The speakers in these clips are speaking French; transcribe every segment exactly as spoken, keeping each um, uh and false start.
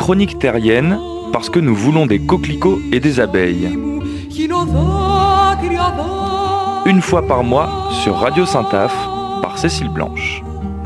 chroniques terriennes parce que nous voulons des coquelicots et des abeilles. Une fois par mois sur Radio Saint-Aph par Cécile Blanche.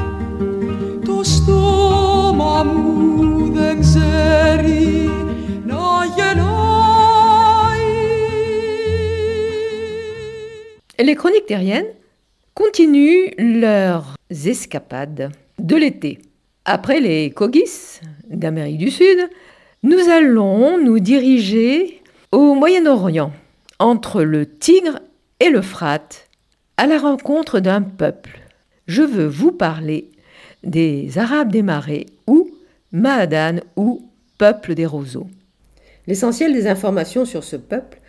Les chroniques terriennes continuent leurs escapades de l'été. Après les Kogis d'Amérique du Sud, nous allons nous diriger au Moyen-Orient, entre le Tigre et l'Euphrate, à la rencontre d'un peuple. Je veux vous parler des Arabes des marais ou Maadan ou peuple des roseaux. L'essentiel des informations sur ce peuple,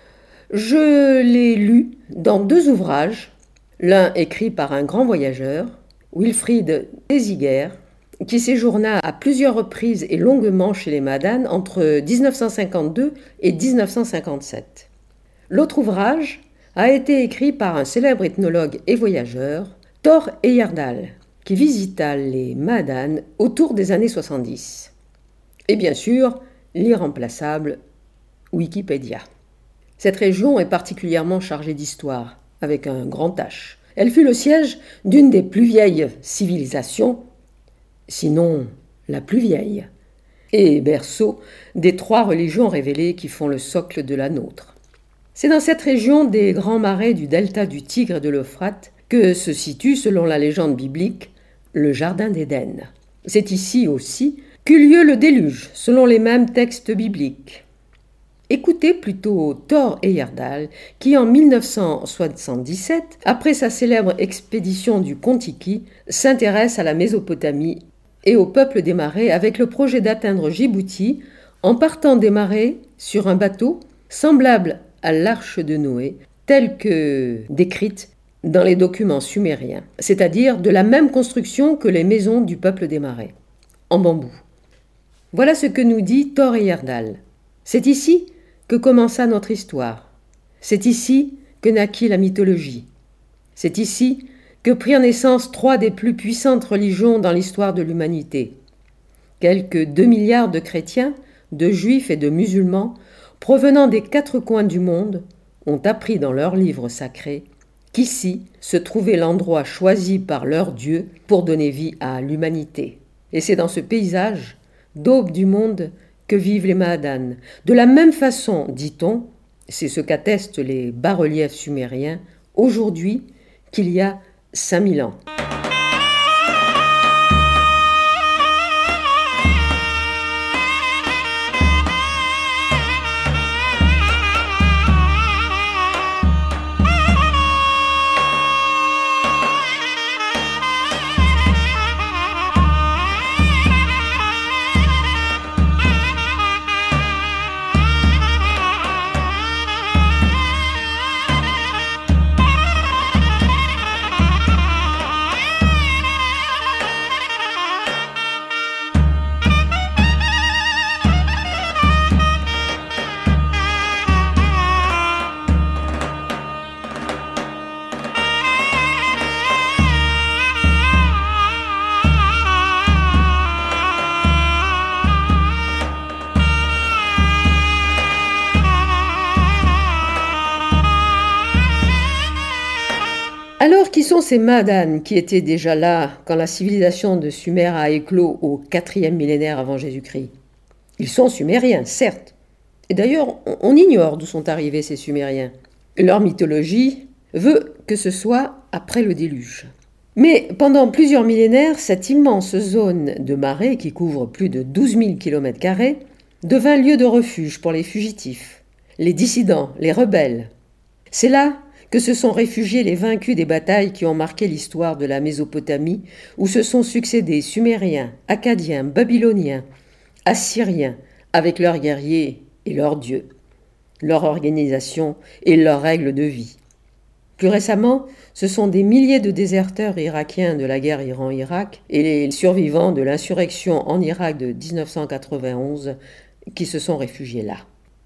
je l'ai lu dans deux ouvrages, l'un écrit par un grand voyageur, Wilfried Thesiger, qui séjourna à plusieurs reprises et longuement chez les Maadan entre dix-neuf cent cinquante-deux et dix-neuf cent cinquante-sept. L'autre ouvrage a été écrit par un célèbre ethnologue et voyageur, Thor Heyerdahl, qui visita les Maadan autour des années soixante-dix. Et bien sûr, l'irremplaçable Wikipédia. Cette région est particulièrement chargée d'histoire, avec un grand H. Elle fut le siège d'une des plus vieilles civilisations, sinon la plus vieille, et berceau des trois religions révélées qui font le socle de la nôtre. C'est dans cette région des grands marais du delta du Tigre et de l'Euphrate que se situe, selon la légende biblique, le Jardin d'Éden. C'est ici aussi qu'eut lieu le déluge, selon les mêmes textes bibliques. Écoutez plutôt Thor Heyerdahl, qui en mille neuf cent soixante-dix-sept, après sa célèbre expédition du Kon-Tiki, s'intéresse à la Mésopotamie et au peuple des marais avec le projet d'atteindre Djibouti en partant des marais sur un bateau semblable à l'arche de Noé, telle que décrite dans les documents sumériens, c'est-à-dire de la même construction que les maisons du peuple des marais, en bambou. Voilà ce que nous dit Thor Heyerdahl. C'est ici que commença notre histoire. C'est ici que naquit la mythologie. C'est ici que prirent naissance trois des plus puissantes religions dans l'histoire de l'humanité. Quelques deux milliards de chrétiens, de juifs et de musulmans, provenant des quatre coins du monde, ont appris dans leurs livres sacrés qu'ici se trouvait l'endroit choisi par leur Dieu pour donner vie à l'humanité. Et c'est dans ce paysage, d'aube du monde, que vivent les Maadan. De la même façon, dit-on, c'est ce qu'attestent les bas-reliefs sumériens, aujourd'hui qu'il y a cinq mille ans. Alors, qui sont ces Maadan qui étaient déjà là quand la civilisation de Sumer a éclos au quatrième millénaire avant Jésus-Christ? Ils sont sumériens, certes. Et d'ailleurs, on ignore d'où sont arrivés ces Sumériens. Leur mythologie veut que ce soit après le déluge. Mais pendant plusieurs millénaires, cette immense zone de marais qui couvre plus de douze mille kilomètres carrés devint lieu de refuge pour les fugitifs, les dissidents, les rebelles. C'est là que se sont réfugiés les vaincus des batailles qui ont marqué l'histoire de la Mésopotamie, où se sont succédés Sumériens, Akkadiens, Babyloniens, Assyriens, avec leurs guerriers et leurs dieux, leur organisation et leurs règles de vie. Plus récemment, ce sont des milliers de déserteurs irakiens de la guerre Iran-Irak et les survivants de l'insurrection en Irak de dix-neuf cent quatre-vingt-onze qui se sont réfugiés là.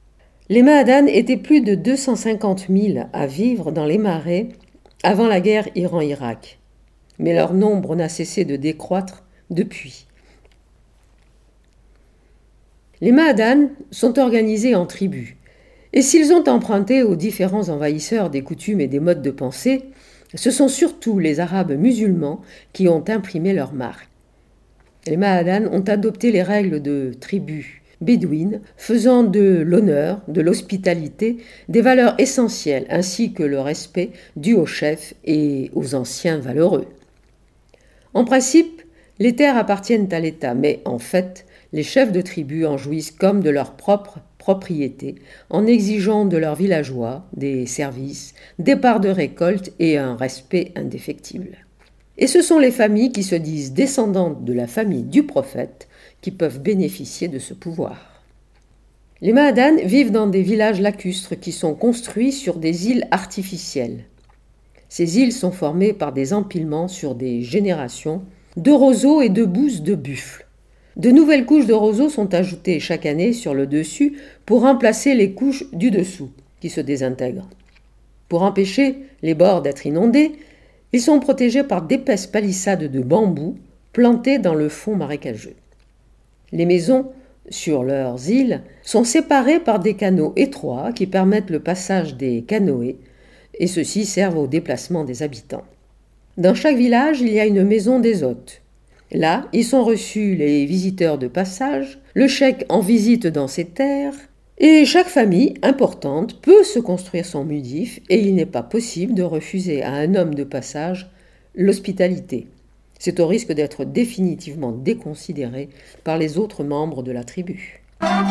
Les Maadan étaient plus de deux cent cinquante mille à vivre dans les marais avant la guerre Iran-Irak, mais leur nombre n'a cessé de décroître depuis. Les Mahadan sont organisés en tribus, et s'ils ont emprunté aux différents envahisseurs des coutumes et des modes de pensée, ce sont surtout les Arabes musulmans qui ont imprimé leur marque. Les Mahadan ont adopté les règles de tribus bédouines, faisant de l'honneur, de l'hospitalité, des valeurs essentielles, ainsi que le respect dû aux chefs et aux anciens valeureux. En principe, les terres appartiennent à l'État, mais en fait, les chefs de tribu en jouissent comme de leur propre propriété, en exigeant de leurs villageois des services, des parts de récolte et un respect indéfectible. Et ce sont les familles qui se disent descendantes de la famille du prophète qui peuvent bénéficier de ce pouvoir. Les Mahadan vivent dans des villages lacustres qui sont construits sur des îles artificielles. Ces îles sont formées par des empilements sur des générations de roseaux et de bousses de buffle. De nouvelles couches de roseaux sont ajoutées chaque année sur le dessus pour remplacer les couches du dessous qui se désintègrent. Pour empêcher les bords d'être inondés, ils sont protégés par d'épaisses palissades de bambou plantées dans le fond marécageux. Les maisons, sur leurs îles, sont séparées par des canaux étroits qui permettent le passage des canoës, et ceux-ci servent au déplacement des habitants. Dans chaque village, il y a une maison des hôtes. Là, y sont reçus les visiteurs de passage, le cheik en visite dans ces terres, et chaque famille importante peut se construire son mudif, et il n'est pas possible de refuser à un homme de passage l'hospitalité. C'est au risque d'être définitivement déconsidéré par les autres membres de la tribu.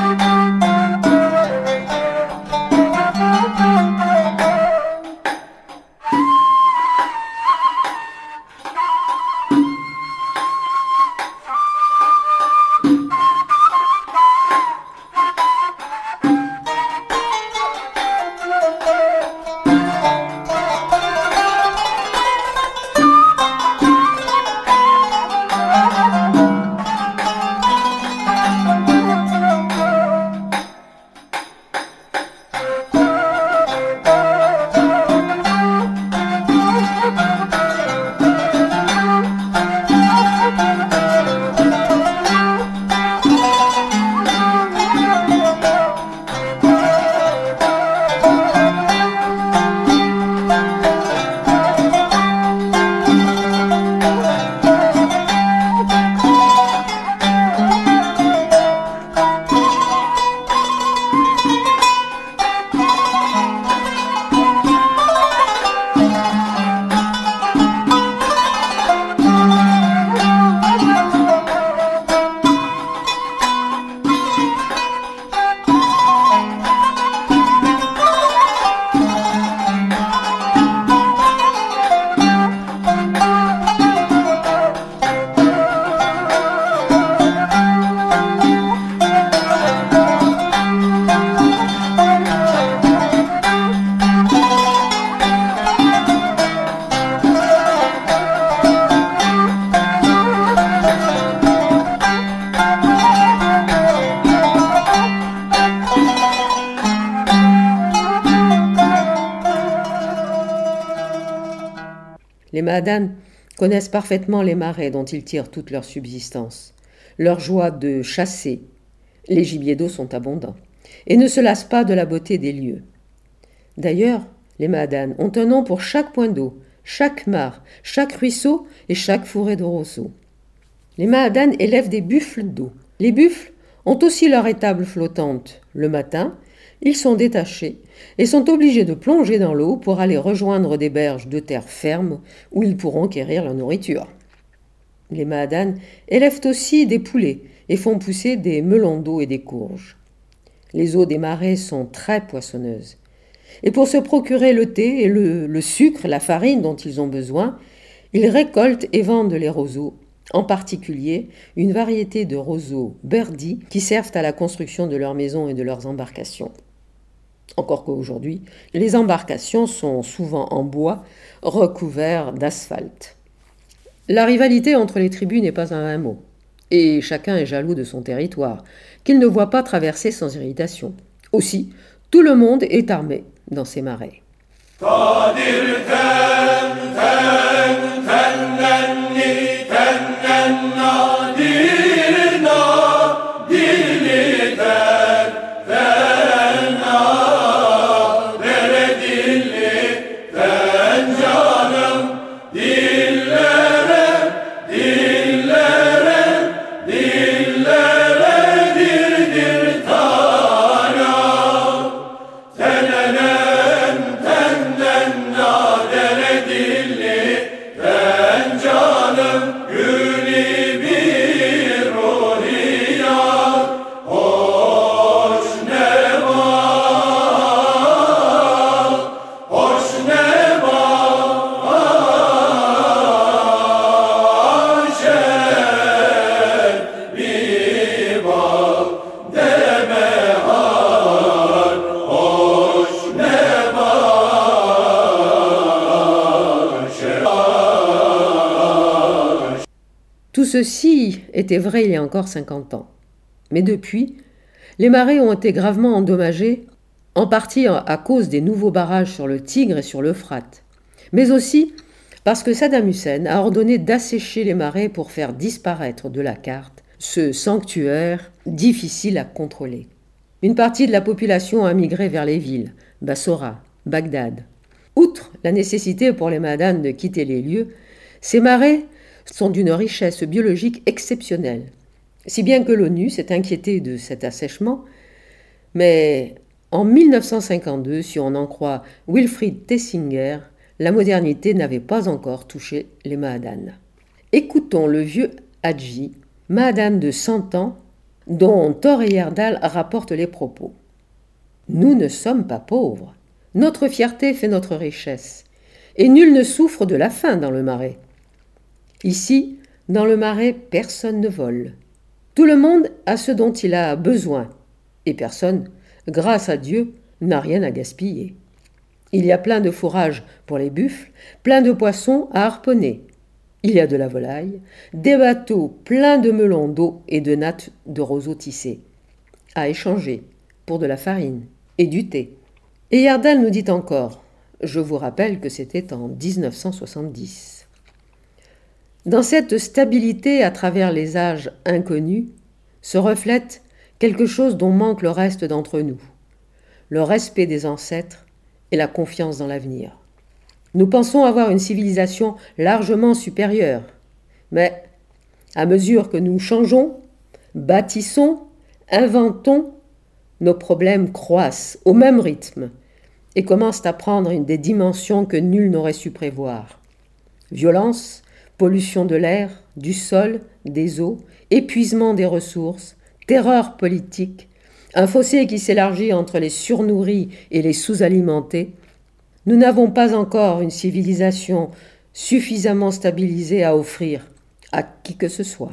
Les Mahadan connaissent parfaitement les marais dont ils tirent toute leur subsistance, leur joie de chasser. Les gibiers d'eau sont abondants et ne se lassent pas de la beauté des lieux. D'ailleurs, les Mahadan ont un nom pour chaque point d'eau, chaque mare, chaque ruisseau et chaque fourré de roseaux. Les Mahadan élèvent des buffles d'eau. Les buffles ont aussi leur étable flottante. Le matin, ils sont détachés et sont obligés de plonger dans l'eau pour aller rejoindre des berges de terre ferme où ils pourront quérir leur nourriture. Les Mahadan élèvent aussi des poulets et font pousser des melons d'eau et des courges. Les eaux des marais sont très poissonneuses. Et pour se procurer le thé et le, le sucre, la farine dont ils ont besoin, ils récoltent et vendent les roseaux, en particulier une variété de roseaux berdi qui servent à la construction de leurs maisons et de leurs embarcations. Encore qu'aujourd'hui, les embarcations sont souvent en bois, recouverts d'asphalte. La rivalité entre les tribus n'est pas un vain mot, et chacun est jaloux de son territoire, qu'il ne voit pas traverser sans irritation. Aussi, tout le monde est armé dans ces marais. Dil Tout ceci était vrai il y a encore cinquante ans. Mais depuis, les marais ont été gravement endommagés, en partie à cause des nouveaux barrages sur le Tigre et sur l'Euphrate, mais aussi parce que Saddam Hussein a ordonné d'assécher les marais pour faire disparaître de la carte ce sanctuaire difficile à contrôler. Une partie de la population a migré vers les villes, Bassora, Bagdad. Outre la nécessité pour les Ma'adanes de quitter les lieux, ces marais sont d'une richesse biologique exceptionnelle, si bien que l'ONU s'est inquiétée de cet assèchement, mais en mille neuf cent cinquante-deux, si on en croit Wilfried Tessinger, la modernité n'avait pas encore touché les Ma'adanes. Écoutons le vieux Hadji, Ma'adane de cent ans, dont Thor Heyerdahl rapporte les propos. « Nous ne sommes pas pauvres. Notre fierté fait notre richesse, et nul ne souffre de la faim dans le marais. Ici, dans le marais, personne ne vole. Tout le monde a ce dont il a besoin, et personne, grâce à Dieu, n'a rien à gaspiller. Il y a plein de fourrage pour les buffles, plein de poissons à harponner. Il y a de la volaille, des bateaux pleins de melons d'eau et de nattes de roseaux tissés, à échanger pour de la farine et du thé. » Et Heyerdahl nous dit encore, je vous rappelle que c'était en dix-neuf cent soixante-dix. Dans cette stabilité à travers les âges inconnus se reflète quelque chose dont manque le reste d'entre nous, le respect des ancêtres et la confiance dans l'avenir. Nous pensons avoir une civilisation largement supérieure, mais à mesure que nous changeons, bâtissons, inventons, nos problèmes croissent au même rythme et commencent à prendre une des dimensions que nul n'aurait su prévoir. Violence, pollution de l'air, du sol, des eaux, épuisement des ressources, terreur politique, un fossé qui s'élargit entre les surnourris et les sous-alimentés. Nous n'avons pas encore une civilisation suffisamment stabilisée à offrir à qui que ce soit.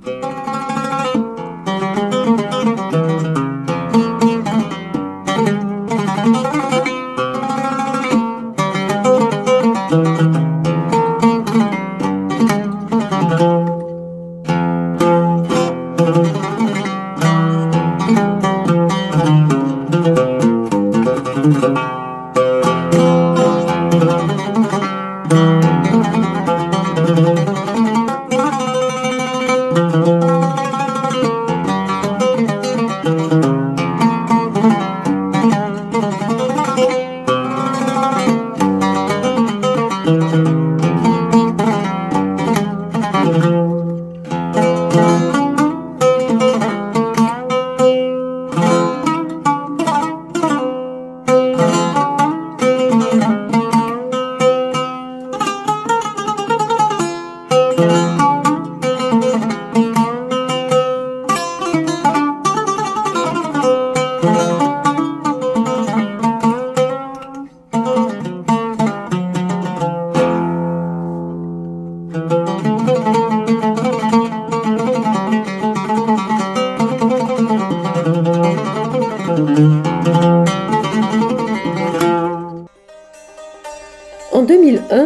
En deux mille un,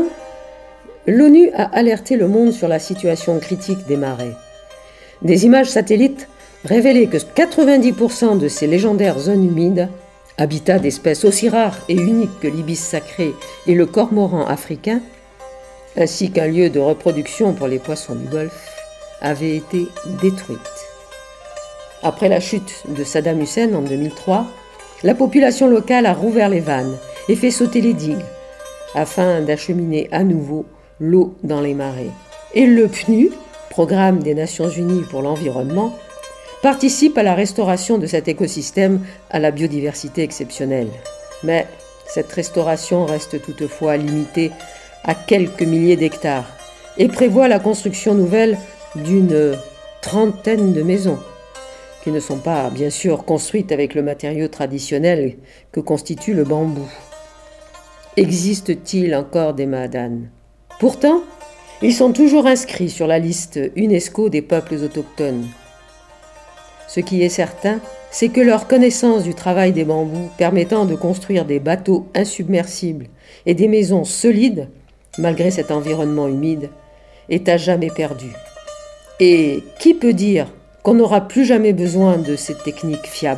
l'ONU a alerté le monde sur la situation critique des marais. Des images satellites révélaient que quatre-vingt-dix pour cent de ces légendaires zones humides, habitat d'espèces aussi rares et uniques que l'ibis sacré et le cormoran africain, ainsi qu'un lieu de reproduction pour les poissons du Golfe, avaient été détruites. Après la chute de Saddam Hussein en deux mille trois, la population locale a rouvert les vannes et fait sauter les digues afin d'acheminer à nouveau l'eau dans les marais. Et le P N U, Programme des Nations Unies pour l'environnement, participe à la restauration de cet écosystème à la biodiversité exceptionnelle. Mais cette restauration reste toutefois limitée à quelques milliers d'hectares et prévoit la construction nouvelle d'une trentaine de maisons, qui ne sont pas, bien sûr, construites avec le matériau traditionnel que constitue le bambou. Existe-t-il encore des Ma'adanes ? Pourtant, ils sont toujours inscrits sur la liste UNESCO des peuples autochtones. Ce qui est certain, c'est que leur connaissance du travail des bambous permettant de construire des bateaux insubmersibles et des maisons solides, malgré cet environnement humide, est à jamais perdue. Et qui peut dire qu'on n'aura plus jamais besoin de ces techniques fiables ?